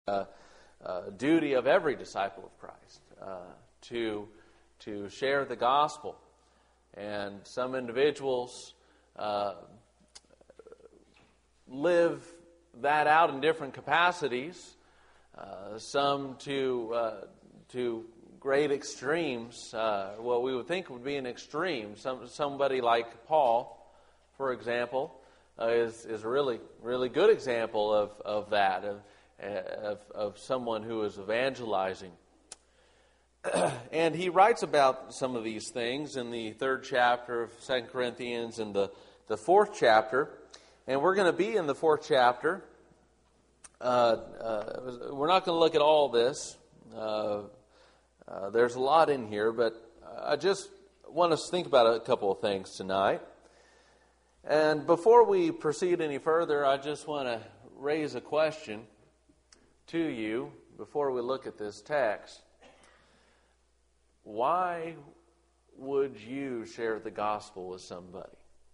duty of every disciple of Christ to share the gospel. And some individuals live that out in different capacities. Some to great extremes. What we would think would be an extreme. Somebody like Paul, for example, is a really good example of that, of someone who is evangelizing. And he writes about some of these things in the 3rd chapter of 2 Corinthians and the 4th chapter. And we're going to be in the 4th chapter. We're not going to look at all this. There's a lot in here, but I just want us to think about a couple of things tonight. And before we proceed any further, I just want to raise a question to you before we look at this text. Why would you share the gospel with somebody?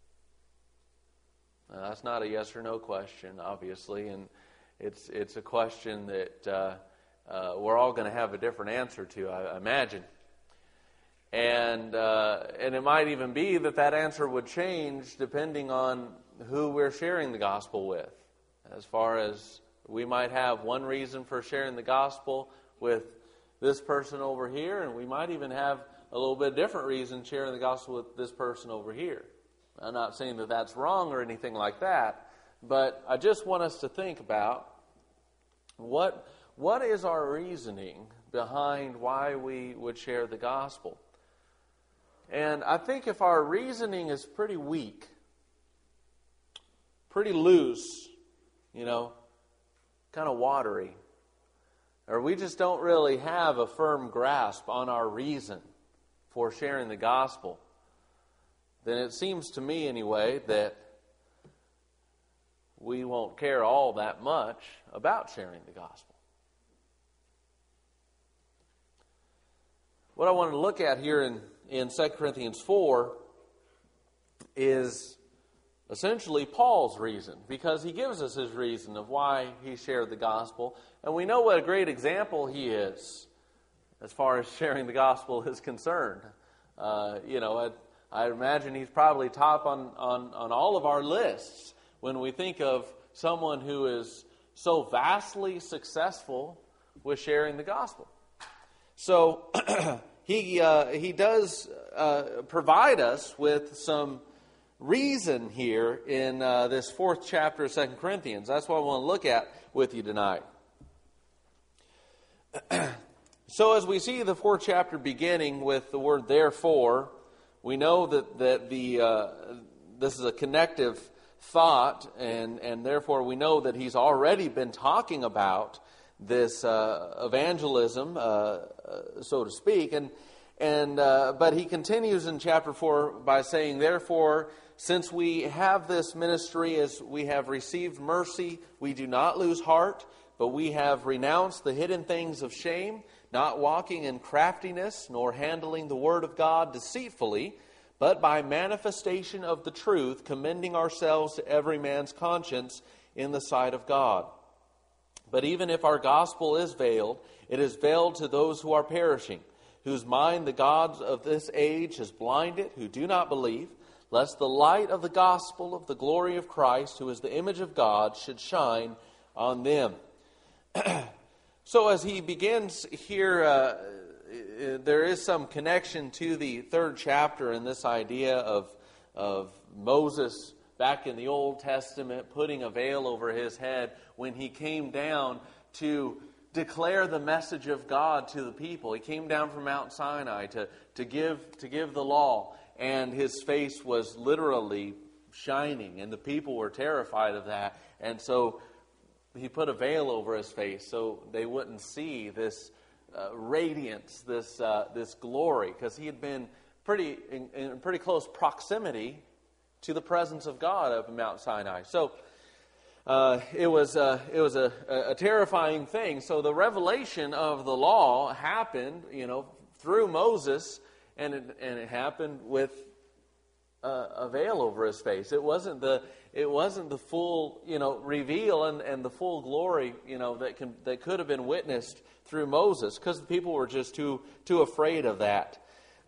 Now, that's not a yes or no question, obviously, and it's a question that we're all going to have a different answer to, I imagine. And it might even be that answer would change depending on who we're sharing the gospel with. As far as we might have one reason for sharing the gospel with this person over here, and we might even have a little bit different reason sharing the gospel with this person over here. I'm not saying that that's wrong or anything like that, but I just want us to think about what is our reasoning behind why we would share the gospel. And I think if our reasoning is pretty weak, pretty loose, kind of watery, or we just don't really have a firm grasp on our reason for sharing the gospel, then it seems to me anyway that we won't care all that much about sharing the gospel. What I want to look at here in 2 Corinthians 4 is essentially Paul's reason, because he gives us his reason of why he shared the gospel. And we know what a great example he is as far as sharing the gospel is concerned. I imagine he's probably top on all of our lists when we think of someone who is so vastly successful with sharing the gospel. So he does provide us with some reason here in this 4th chapter of 2 Corinthians. That's what I want to look at with you tonight. So as we see the 4th chapter beginning with the word therefore, we know that this is a connective thought, and therefore we know that he's already been talking about this evangelism, so to speak, but he continues in chapter 4 by saying, therefore, since we have this ministry as we have received mercy, we do not lose heart, but we have renounced the hidden things of shame, not walking in craftiness, nor handling the word of God deceitfully, but by manifestation of the truth, commending ourselves to every man's conscience in the sight of God. But even if our gospel is veiled, it is veiled to those who are perishing, whose mind the gods of this age has blinded, who do not believe, lest the light of the gospel of the glory of Christ, who is the image of God, should shine on them. So as he begins here, there is some connection to the 3rd chapter in this idea of Moses back in the Old Testament putting a veil over his head when he came down to declare the message of God to the people. He came down from Mount Sinai to give the law, and his face was literally shining, and the people were terrified of that. And so he put a veil over his face so they wouldn't see this radiance, this glory, because he had been in pretty close proximity to the presence of God up in Mount Sinai. So it was a terrifying thing. So the revelation of the law happened, through Moses, and it happened with a veil over his face. It wasn't the full, reveal and the full glory, that could have been witnessed through Moses, because the people were just too afraid of that.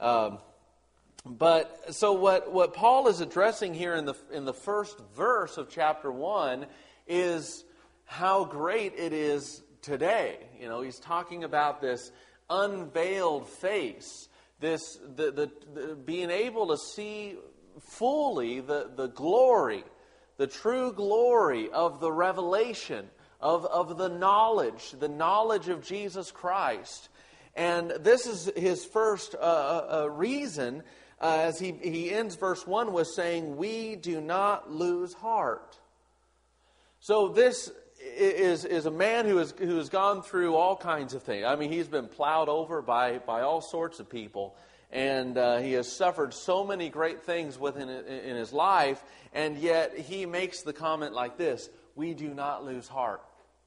But so what Paul is addressing here in the first verse of chapter 1 is how great it is today. He's talking about this unveiled face, the being able to see fully the glory, the true glory of the revelation of the knowledge of Jesus Christ. And this is his first reason, as he ends verse 1 with saying, "We do not lose heart." So this is a man who has gone through all kinds of things. I mean, he's been plowed over by all sorts of people, and he has suffered so many great things in his life, and yet he makes the comment like this: "We do not lose heart."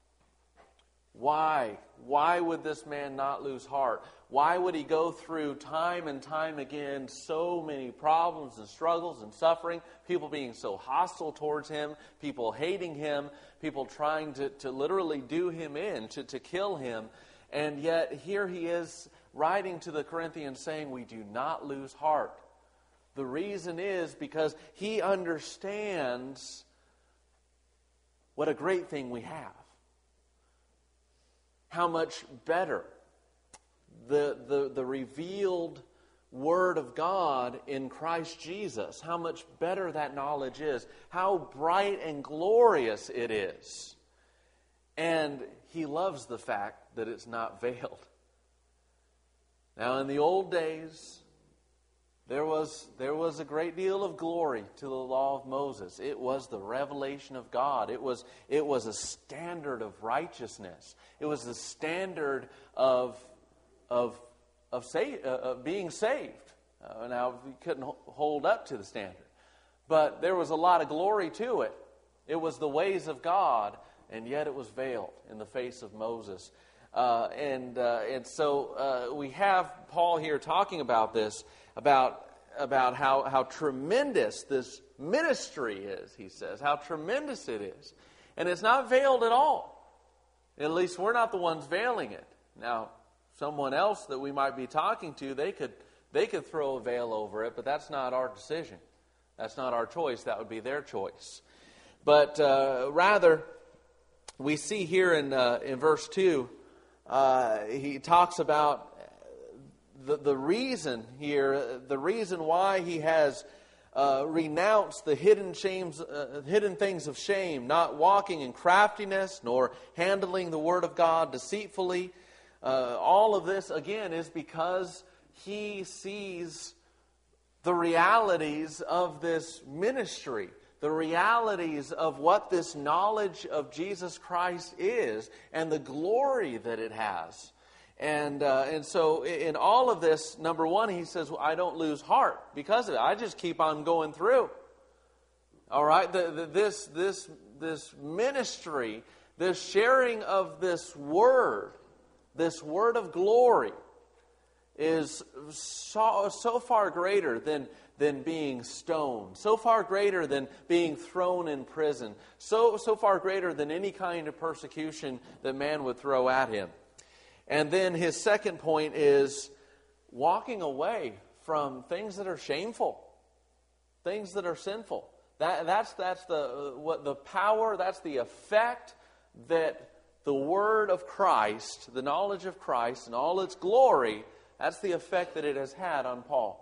Why? Why would this man not lose heart? Why would he go through time and time again so many problems and struggles and suffering, people being so hostile towards him, people hating him, people trying to literally do him in, to kill him? And yet here he is writing to the Corinthians saying, "We do not lose heart." The reason is because he understands what a great thing we have. How much better the revealed Word of God in Christ Jesus, how much better that knowledge is, how bright and glorious it is. And he loves the fact that it's not veiled. Now, in the old days, there was a great deal of glory to the law of Moses. It was the revelation of God. It was a standard of righteousness. It was the standard of being saved. Now, we couldn't hold up to the standard, but there was a lot of glory to it. It was the ways of God, and yet it was veiled in the face of Moses. And so we have Paul here talking about this, about how tremendous this ministry is. He says how tremendous it is, and it's not veiled at all. At least we're not the ones veiling it. Now, someone else that we might be talking to, they could throw a veil over it, but that's not our decision. That's not our choice. That would be their choice. But rather, we see here in verse 2, he talks about the reason here, the reason why he has renounced the hidden things of shame, not walking in craftiness, nor handling the word of God deceitfully. All of this, again, is because he sees the realities of this ministry, the realities of what this knowledge of Jesus Christ is, and the glory that it has. And so in all of this, number one, he says, well, I don't lose heart because of it. I just keep on going through. All right? This ministry, this sharing of this word of glory is so far greater than being stoned, so far greater than being thrown in prison, so far greater than any kind of persecution that man would throw at him. And then his second point is walking away from things that are shameful, things that are sinful. That's the power, that's the effect that the word of Christ, the knowledge of Christ and all its glory, that's the effect that it has had on Paul.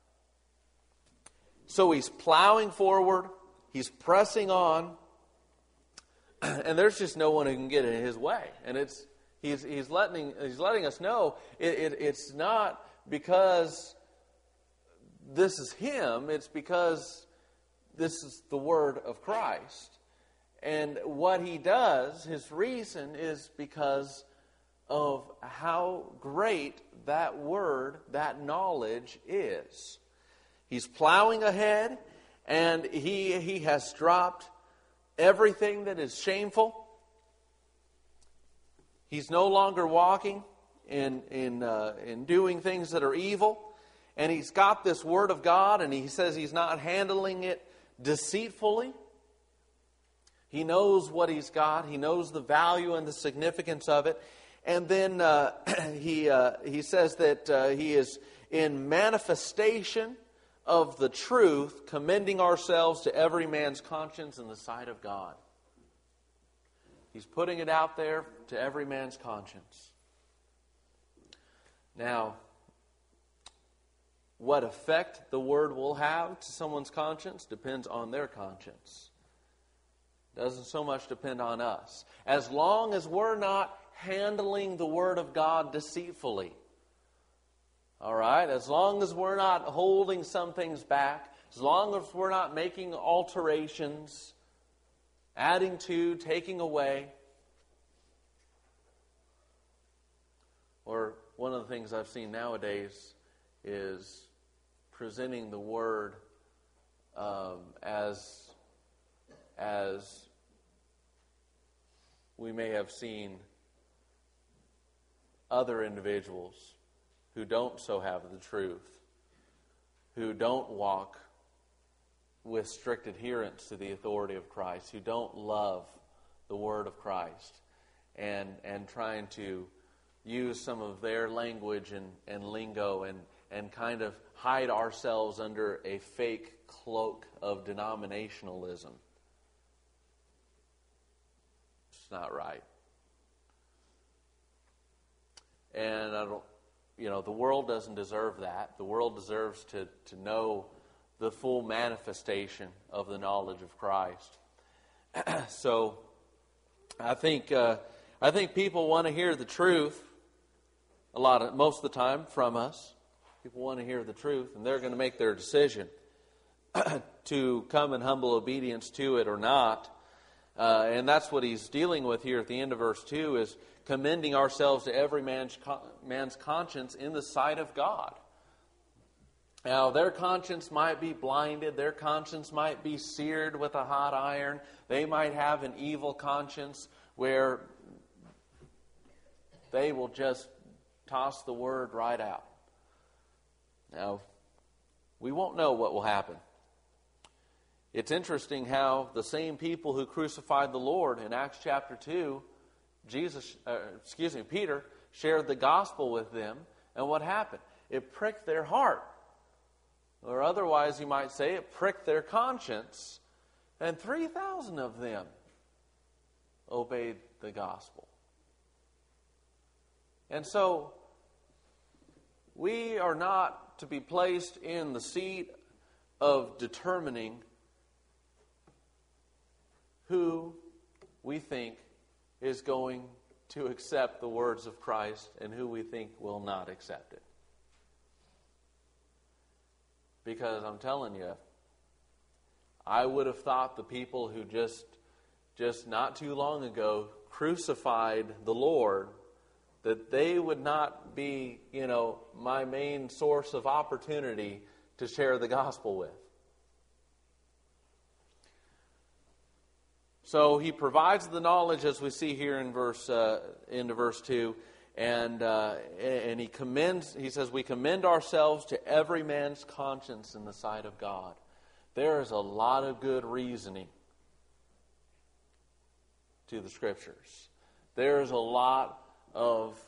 So he's plowing forward, he's pressing on, and there's just no one who can get in his way. And he's letting us know it's not because this is him, it's because this is the word of Christ. And what he does, his reason, is because of how great that word, that knowledge is. He's plowing ahead, and he has dropped everything that is shameful. He's no longer walking in doing things that are evil. and he's got this Word of God, and he says he's not handling it deceitfully. He knows what he's got. He knows the value and the significance of it. And then he says that he is in manifestation of the truth, commending ourselves to every man's conscience in the sight of God. He's putting it out there to every man's conscience. Now, what effect the Word will have to someone's conscience depends on their conscience. It doesn't so much depend on us. As long as we're not handling the Word of God deceitfully, all right? As long as we're not holding some things back, as long as we're not making alterations, adding to, taking away. Or one of the things I've seen nowadays is presenting the Word as we may have seen other individuals who don't so have the truth, who don't walk with strict adherence to the authority of Christ, who don't love the Word of Christ, and trying to use some of their language and lingo and kind of hide ourselves under a fake cloak of denominationalism. It's not right. And the world doesn't deserve that. The world deserves to know the full manifestation of the knowledge of Christ. So, I think people want to hear the truth. Most of the time from us. People want to hear the truth, and they're going to make their decision to come in humble obedience to it or not. And that's what he's dealing with here at the end of verse 2, is commending ourselves to every man's conscience in the sight of God. Now, their conscience might be blinded. Their conscience might be seared with a hot iron. They might have an evil conscience where they will just toss the Word right out. Now, we won't know what will happen. It's interesting how the same people who crucified the Lord in Acts chapter 2, Peter shared the gospel with them, and what happened? It pricked their heart. Or otherwise, you might say, it pricked their conscience, and 3,000 of them obeyed the gospel. And so, we are not to be placed in the seat of determining who we think is going to accept the words of Christ and who we think will not accept it. Because I'm telling you, I would have thought the people who just not too long ago crucified the Lord, that they would not be, my main source of opportunity to share the gospel with. So he provides the knowledge, as we see here in into verse 2, and he says, we commend ourselves to every man's conscience in the sight of God. There is a lot of good reasoning to the Scriptures. There is a lot of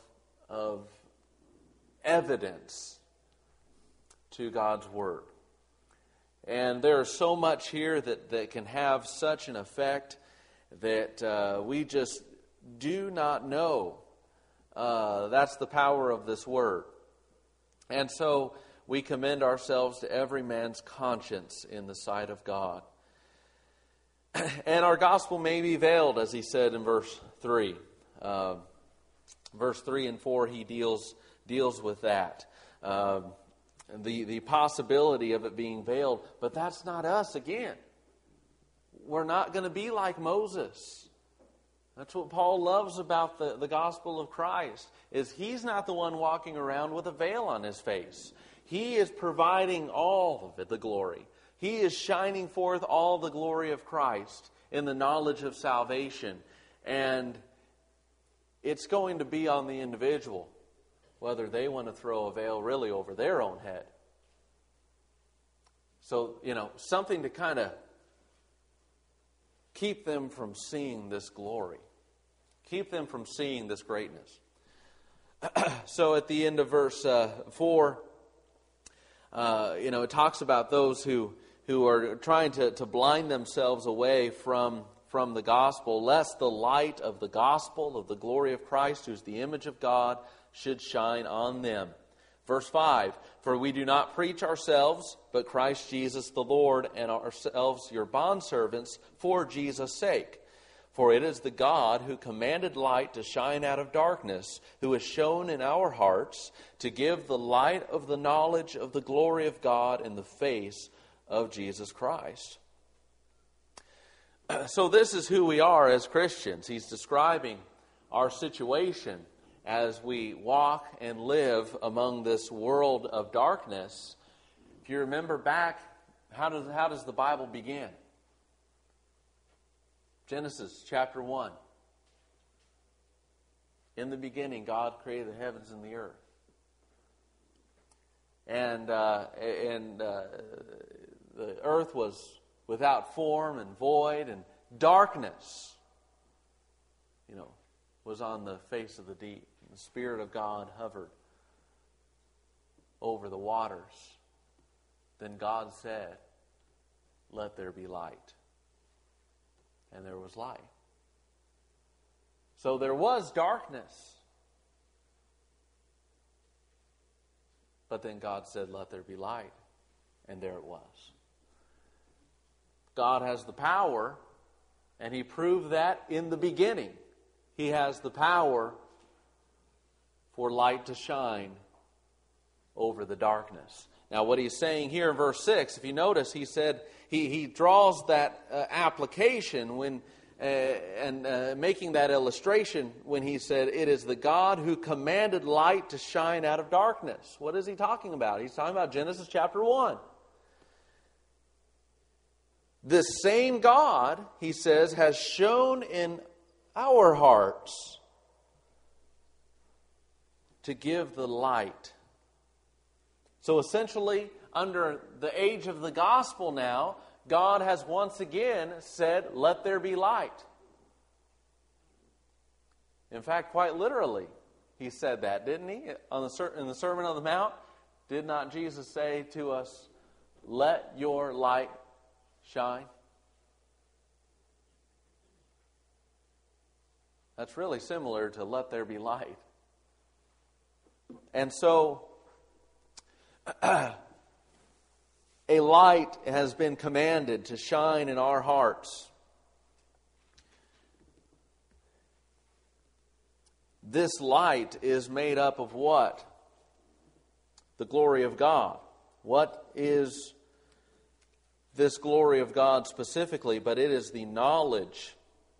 evidence to God's Word. And there is so much here that can have such an effect that we just do not know. That's the power of this Word. And so we commend ourselves to every man's conscience in the sight of God. And our gospel may be veiled, as he said in verse 3. Verse 3 and 4, he deals with that. The possibility of it being veiled. But that's not us again. We're not going to be like Moses. That's what Paul loves about the gospel of Christ, is he's not the one walking around with a veil on his face. He is providing all of it, the glory. He is shining forth all the glory of Christ in the knowledge of salvation. And it's going to be on the individual whether they want to throw a veil really over their own head So, something to kind of keep them from seeing this glory. Keep them from seeing this greatness. So at the end of verse 4, it talks about those who are trying to blind themselves away from the gospel, lest the light of the gospel of the glory of Christ, who is the image of God, should shine on them. Verse 5, for we do not preach ourselves, but Christ Jesus the Lord, and ourselves your bondservants for Jesus' sake. For it is the God who commanded light to shine out of darkness, who has shown in our hearts to give the light of the knowledge of the glory of God in the face of Jesus Christ. So this is who we are as Christians. He's describing our situation as we walk and live among this world of darkness. If you remember back, how does the Bible begin? Genesis chapter 1. In the beginning, God created the heavens and the earth. And the earth was without form and void, and darkness, was on the face of the deep. The Spirit of God hovered over the waters. Then God said, "Let there be light." And there was light. So there was darkness. But then God said, "Let there be light." And there it was. God has the power, and He proved that in the beginning. He has the power for light to shine over the darkness. Now, what he's saying here in verse 6, if you notice, he said he draws that application when making that illustration when he said, "It is the God who commanded light to shine out of darkness." What is he talking about? He's talking about Genesis chapter 1. This same God, he says, has shown in our hearts to give the light. So essentially, under the age of the gospel now, God has once again said, "Let there be light." In fact, quite literally, He said that, didn't He? In the Sermon on the Mount, did not Jesus say to us, "Let your light shine"? That's really similar to "Let there be light." And so, a light has been commanded to shine in our hearts. This light is made up of what? The glory of God. What is this glory of God specifically? But it is the knowledge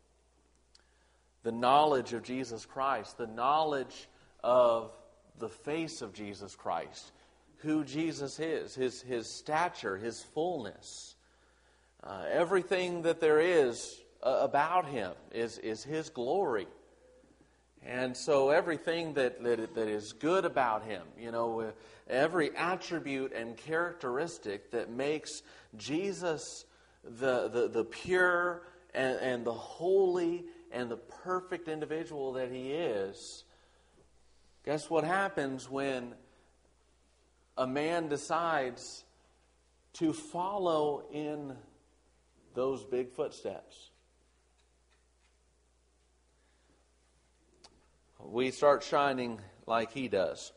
of Jesus Christ, the knowledge of the face of Jesus Christ, who Jesus is, His stature, His fullness. Everything that there is about Him is His glory. And so everything that is good about Him, every attribute and characteristic that makes Jesus the pure and the holy and the perfect individual that He is. Guess what happens when a man decides to follow in those big footsteps? We start shining like he does.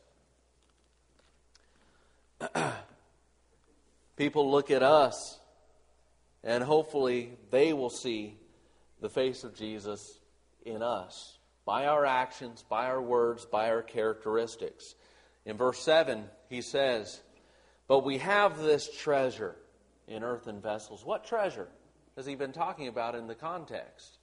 People look at us, and hopefully they will see the face of Jesus in us, by our actions, by our words, by our characteristics. In verse 7, he says, "But we have this treasure in earthen vessels." What treasure has he been talking about in the context?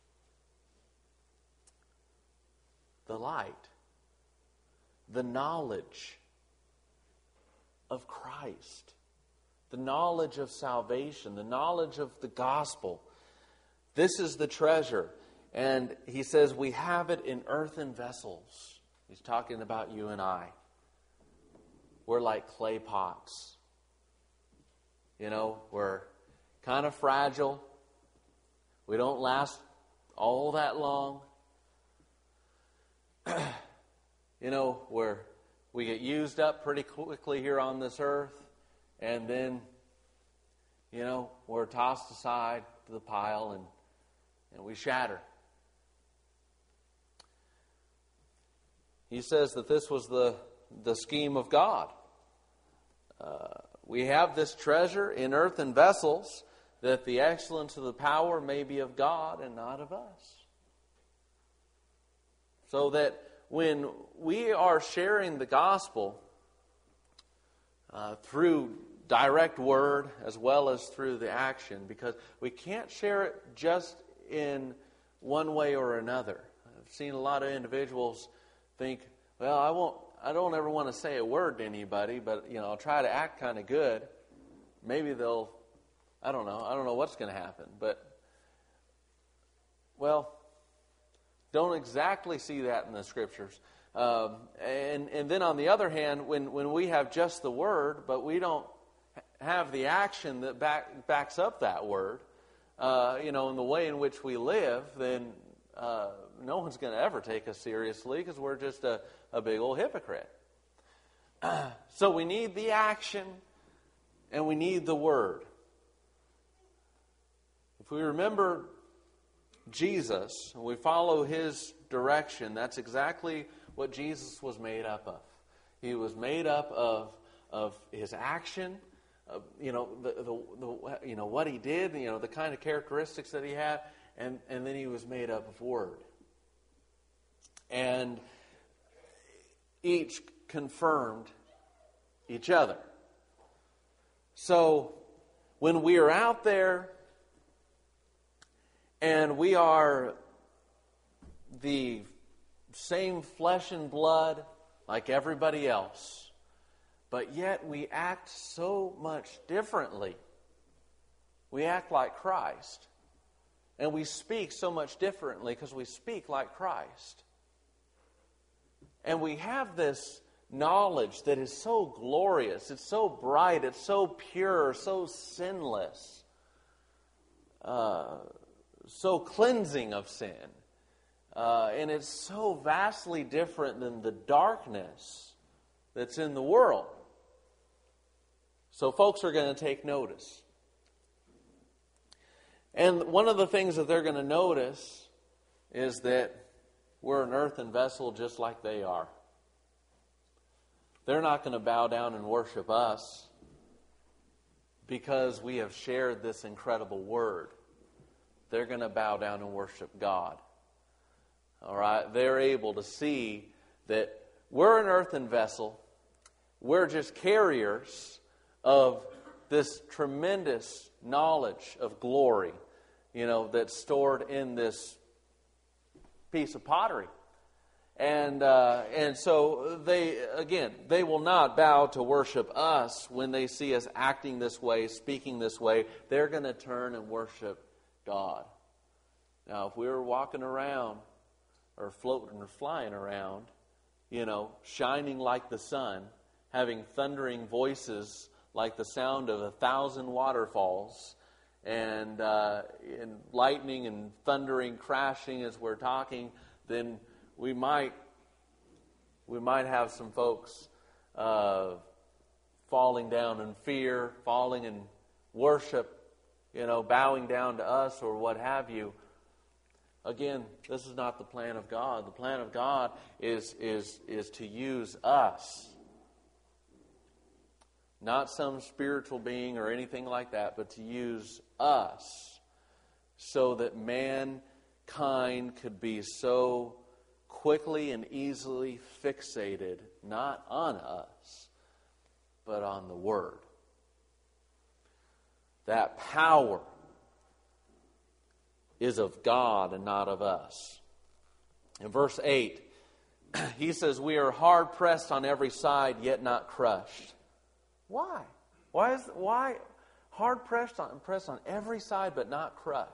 The light, the knowledge of Christ, the knowledge of salvation, the knowledge of the gospel. This is the treasure. And he says we have it in earthen vessels. He's talking about you and I. We're like clay pots. we're kind of fragile. We don't last all that long. We get used up pretty quickly here on this earth, and then, we're tossed aside to the pile and we shatter. He says that this was the scheme of God. We have this treasure in earthen vessels, that the excellence of the power may be of God and not of us. So that when we are sharing the gospel through direct word as well as through the action, because we can't share it just in one way or another. I've seen a lot of individuals think, well, I don't ever want to say a word to anybody, but I'll try to act kind of good. Maybe I don't know what's going to happen, but don't exactly see that in the Scriptures. And then on the other hand, when we have just the word, but we don't have the action that backs up that word, in the way in which we live, then no one's going to ever take us seriously, because we're just a big old hypocrite. So we need the action and we need the word. If we remember Jesus and we follow his direction, that's exactly what Jesus was made up of. He was made up of his action, what he did, the kind of characteristics that he had, and then he was made up of word. And each confirmed each other. So when we are out there and we are the same flesh and blood like everybody else, but yet we act so much differently. We act like Christ. And we speak so much differently because we speak like Christ. And we have this knowledge that is so glorious, it's so bright, it's so pure, so sinless, so cleansing of sin. And it's so vastly different than the darkness that's in the world. So folks are going to take notice. And one of the things that they're going to notice is that we're an earthen vessel just like they are. They're not going to bow down and worship us because we have shared this incredible word. They're going to bow down and worship God. All right? They're able to see that we're an earthen vessel. We're just carriers of this tremendous knowledge of glory, that's stored in this piece of pottery. And so they will not bow to worship us when they see us acting this way, speaking this way. They're going to turn and worship God. Now, if we were walking around or floating or flying around, shining like the sun, having thundering voices like the sound of 1,000 waterfalls, and lightning and thundering crashing as we're talking, then we might have some folks falling down in fear, falling in worship, bowing down to us or what have you. Again, this is not the plan of God. The plan of God is to use us. Not some spiritual being or anything like that, but to use us so that mankind could be so quickly and easily fixated, not on us, but on the Word. That power is of God and not of us. In verse 8, he says, we are hard pressed on every side, yet not crushed. Why? Why hard pressed on every side but not crushed?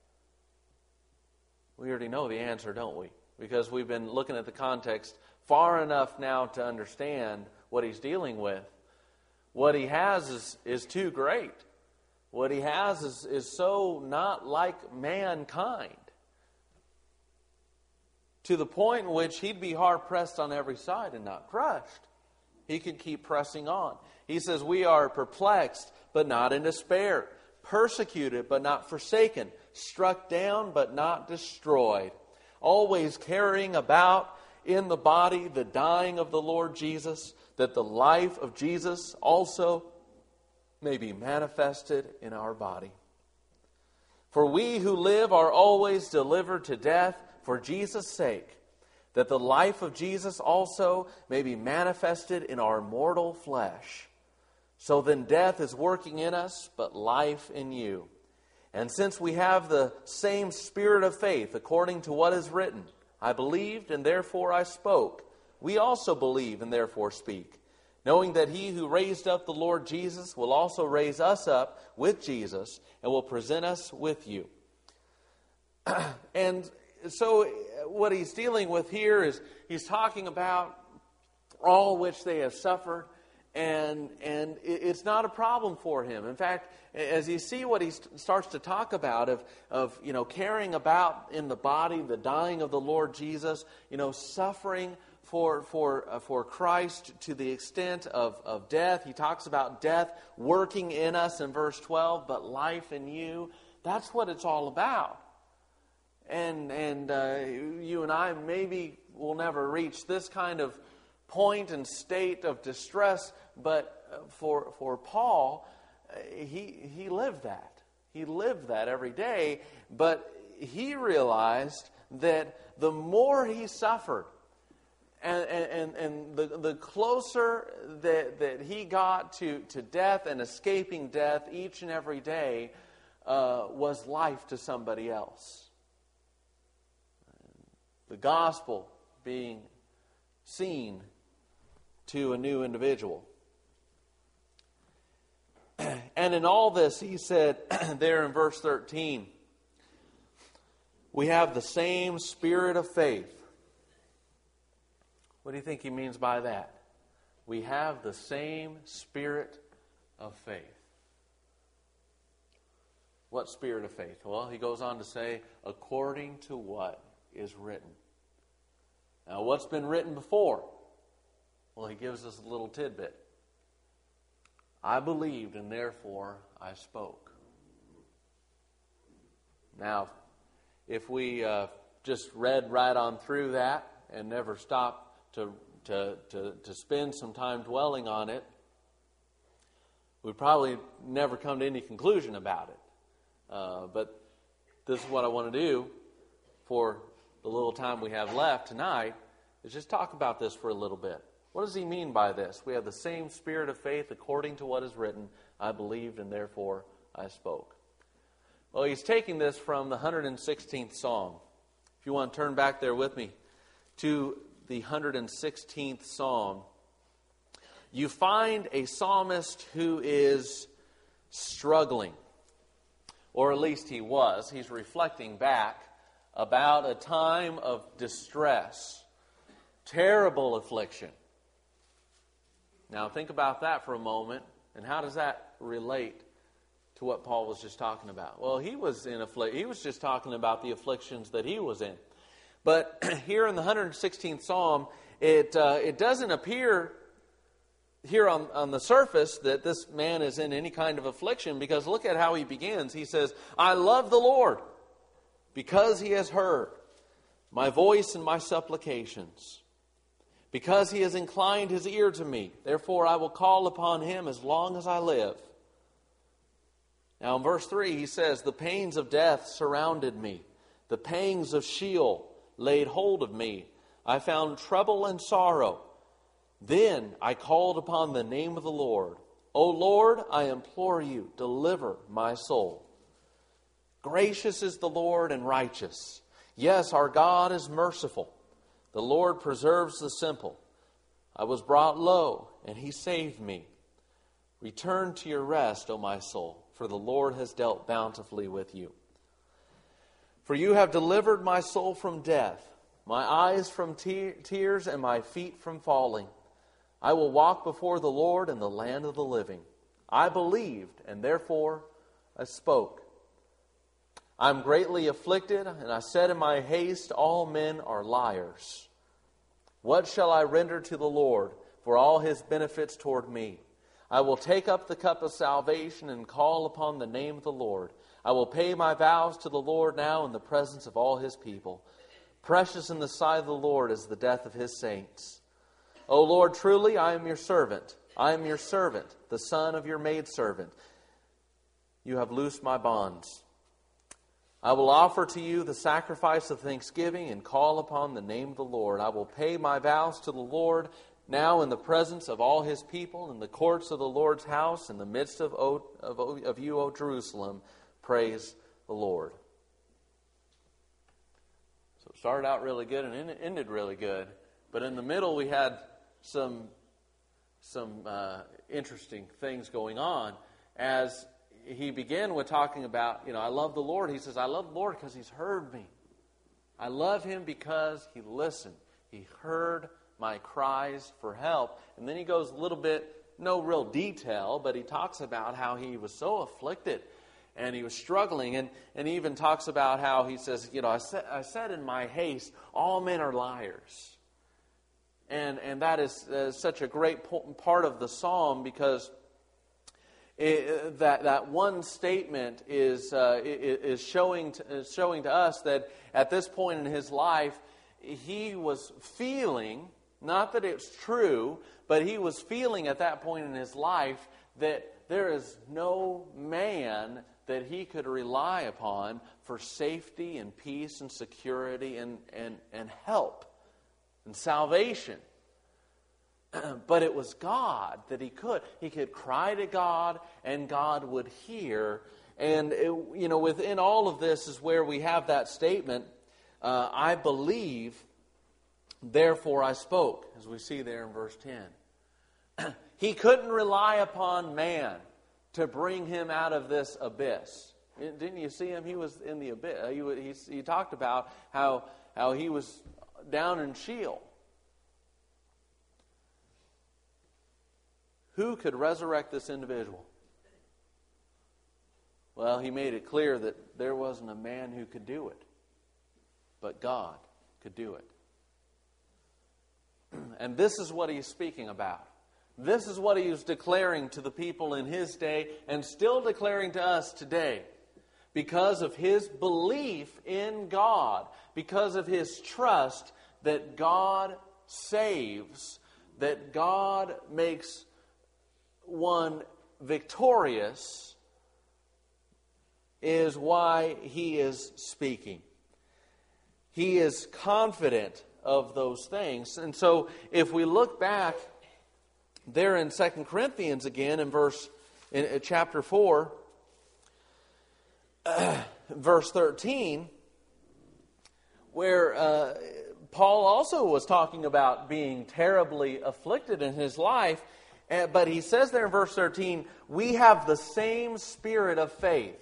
We already know the answer, don't we? Because we've been looking at the context far enough now to understand what he's dealing with. What he has is too great. What he has is so not like mankind, to the point in which he'd be hard-pressed on every side and not crushed. He could keep pressing on. He says, we are perplexed, but not in despair, persecuted, but not forsaken, struck down, but not destroyed, always carrying about in the body the dying of the Lord Jesus, that the life of Jesus also may be manifested in our body. For we who live are always delivered to death for Jesus' sake, that the life of Jesus also may be manifested in our mortal flesh. So then death is working in us, but life in you. And since we have the same spirit of faith, according to what is written, I believed and therefore I spoke, we also believe and therefore speak, knowing that he who raised up the Lord Jesus will also raise us up with Jesus and will present us with you. And so what he's dealing with here is he's talking about all which they have suffered, and it's not a problem for him. In fact, as you see what he starts to talk about of carrying about in the body the dying of the Lord Jesus, suffering for Christ to the extent of death. He talks about death working in us in verse 12, but life in you. That's what it's all about. And you and I maybe will never reach this kind of point and state of distress, but for Paul, he lived that. He lived that every day, but he realized that the more he suffered, and the closer that he got to death and escaping death each and every day, was life to somebody else. The gospel being seen to a new individual. And in all this, he said there in verse 13, we have the same spirit of faith. What do you think he means by that? We have the same spirit of faith. What spirit of faith? Well, he goes on to say, according to what is written. Now, what's been written before? Well, he gives us a little tidbit. I believed and therefore I spoke. Now, if we just read right on through that and never stopped to spend some time dwelling on it, we'd probably never come to any conclusion about it. But this is what I want to do for the little time we have left tonight, is just talk about this for a little bit. What does he mean by this? We have the same spirit of faith according to what is written. I believed and therefore I spoke. Well, he's taking this from the 116th Psalm. If you want to turn back there with me to the 116th Psalm, you find a psalmist who is struggling. Or at least he was. He's reflecting back about a time of distress, terrible affliction. Now think about that for a moment, and how does that relate to what Paul was just talking about? Well, he was just talking about the afflictions that he was in. But here in the 116th Psalm, it doesn't appear here on the surface that this man is in any kind of affliction, because look at how he begins. He says, I love the Lord, because he has heard my voice and my supplications. Because he has inclined his ear to me, therefore I will call upon him as long as I live. Now in verse 3 he says, the pains of death surrounded me. The pangs of Sheol laid hold of me. I found trouble and sorrow. Then I called upon the name of the Lord. O Lord, I implore you, deliver my soul. Gracious is the Lord and righteous. Yes, our God is merciful. The Lord preserves the simple. I was brought low, and he saved me. Return to your rest, O my soul, for the Lord has dealt bountifully with you. For you have delivered my soul from death, my eyes from tears, and my feet from falling. I will walk before the Lord in the land of the living. I believed, and therefore I spoke. I am greatly afflicted, and I said in my haste, all men are liars. What shall I render to the Lord for all His benefits toward me? I will take up the cup of salvation and call upon the name of the Lord. I will pay my vows to the Lord now in the presence of all His people. Precious in the sight of the Lord is the death of His saints. O Lord, truly I am your servant. I am your servant, the son of your maidservant. You have loosed my bonds. I will offer to you the sacrifice of thanksgiving and call upon the name of the Lord. I will pay my vows to the Lord now in the presence of all His people, in the courts of the Lord's house, in the midst of you, O Jerusalem. Praise the Lord. So it started out really good and it ended really good. But in the middle we had some interesting things going on as he began with talking about, I love the Lord. He says, I love the Lord because He's heard me. I love Him because He listened. He heard my cries for help. And then he goes a little bit, no real detail, but he talks about how he was so afflicted and he was struggling. And he even talks about how he says, I said in my haste, all men are liars. And that is such a great part of the psalm because that one statement is showing to us that at this point in his life, he was feeling, not that it's true, but he was feeling at that point in his life that there is no man that he could rely upon for safety and peace and security and help and salvation. But it was God that he could. He could cry to God and God would hear. And, within all of this is where we have that statement, I believe, therefore I spoke, as we see there in verse 10. He couldn't rely upon man to bring him out of this abyss. Didn't you see him? He was in the abyss. He talked about how he was down in Sheol. Who could resurrect this individual? Well, he made it clear that there wasn't a man who could do it, but God could do it. And this is what he's speaking about. This is what he was declaring to the people in his day and still declaring to us today. Because of his belief in God, because of his trust that God saves, that God makes one victorious, is why he is speaking. He is confident of those things. And so if we look back there in 2 Corinthians again in chapter 4, verse 13, where Paul also was talking about being terribly afflicted in his life, but he says there in verse 13, we have the same spirit of faith.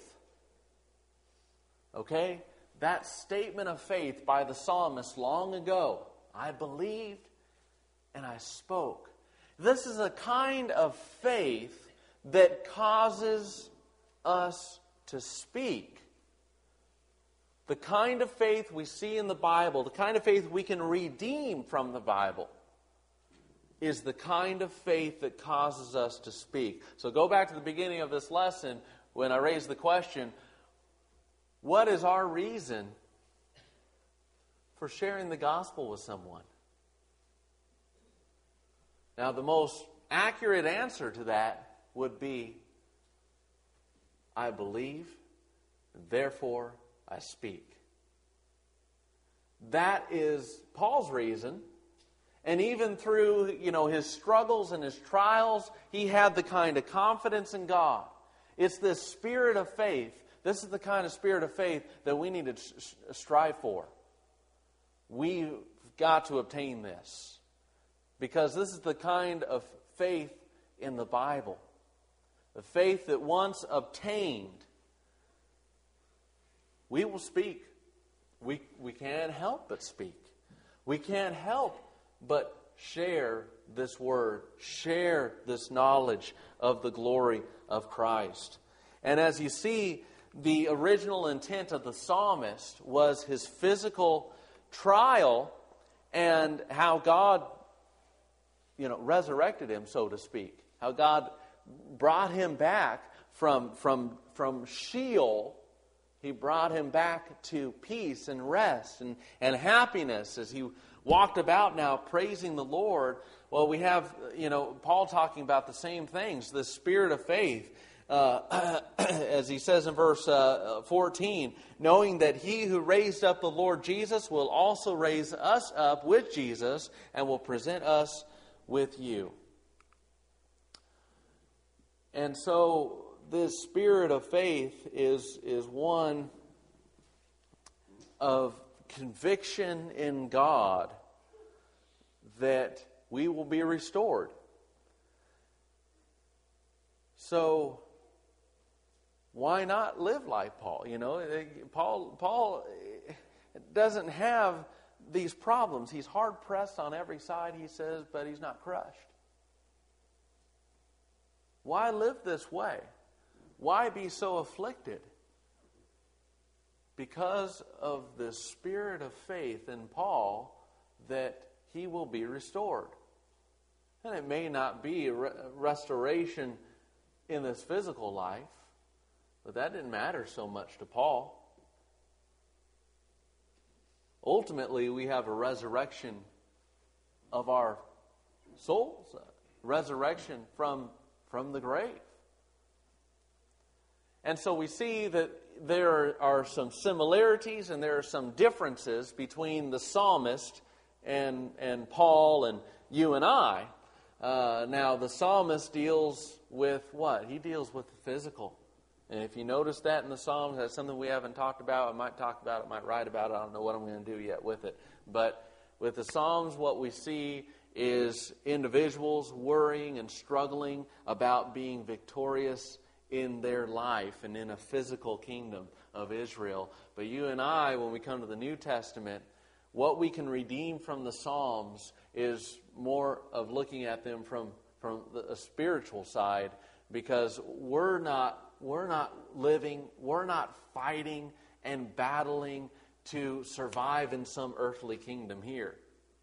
Okay? That statement of faith by the psalmist long ago. I believed and I spoke. This is a kind of faith that causes us to speak. The kind of faith we see in the Bible, the kind of faith we can redeem from the Bible, is the kind of faith that causes us to speak. So go back to the beginning of this lesson when I raised the question, what is our reason for sharing the gospel with someone? Now, the most accurate answer to that would be, I believe, therefore I speak. That is Paul's reason. And even through, his struggles and his trials, he had the kind of confidence in God. It's this spirit of faith. This is the kind of spirit of faith that we need to strive for. We've got to obtain this. Because this is the kind of faith in the Bible. The faith that once obtained, we will speak. We can't help but speak. We can't help but share this word, share this knowledge of the glory of Christ. And as you see, the original intent of the psalmist was his physical trial and how God, resurrected him, so to speak. How God brought him back from Sheol. He brought him back to peace and rest and happiness as he walked about now praising the Lord. Well, we have, Paul talking about the same things, the spirit of faith. As he says in verse 14, knowing that he who raised up the Lord Jesus will also raise us up with Jesus and will present us with you. And so this spirit of faith is one of conviction in God that we will be restored. So why not live like Paul? Paul doesn't have these problems. He's hard pressed on every side, he says, but he's not crushed. Why live this way? Why be so afflicted? Because of the spirit of faith in Paul that he will be restored. And it may not be restoration in this physical life, but that didn't matter so much to Paul. Ultimately, we have a resurrection of our souls, a resurrection from the grave. And so we see that there are some similarities and there are some differences between the psalmist and Paul and you and I. Now, the psalmist deals with what? He deals with the physical. And if you notice that in the Psalms, that's something we haven't talked about. I might talk about it, might write about it. I don't know what I'm going to do yet with it. But with the Psalms, what we see is individuals worrying and struggling about being victorious in their life and in a physical kingdom of Israel. But you and I, when we come to the New Testament, what we can redeem from the Psalms is more of looking at them from a spiritual side, because we're not fighting and battling to survive in some earthly kingdom here.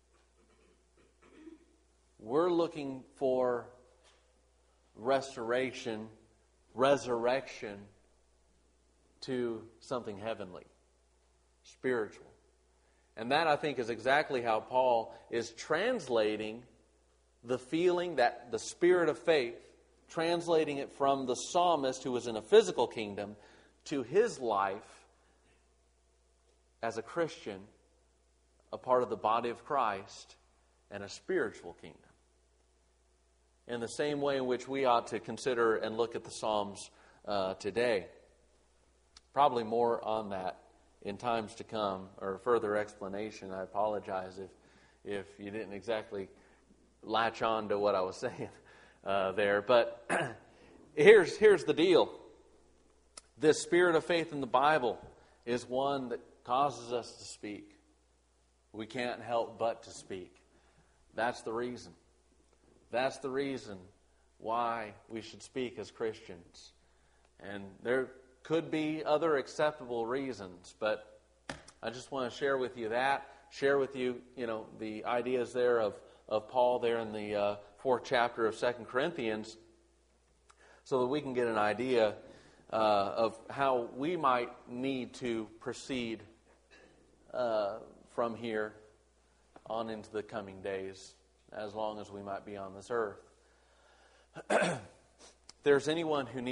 We're looking for restoration, resurrection to something heavenly, spiritual. And that, I think, is exactly how Paul is translating the feeling, that the spirit of faith, translating it from the psalmist who was in a physical kingdom to his life as a Christian, a part of the body of Christ, and a spiritual kingdom. In the same way in which we ought to consider and look at the Psalms today. Probably more on that in times to come, or further explanation. I apologize if you didn't exactly latch on to what I was saying there. But here's the deal. This spirit of faith in the Bible is one that causes us to speak. We can't help but to speak. That's the reason. That's the reason why we should speak as Christians. And there could be other acceptable reasons, but I just want to share with you that. Share with you, the ideas there of Paul there in the 4th chapter of 2 Corinthians, so that we can get an idea of how we might need to proceed from here on into the coming days, as long as we might be on this earth. If there's anyone who needs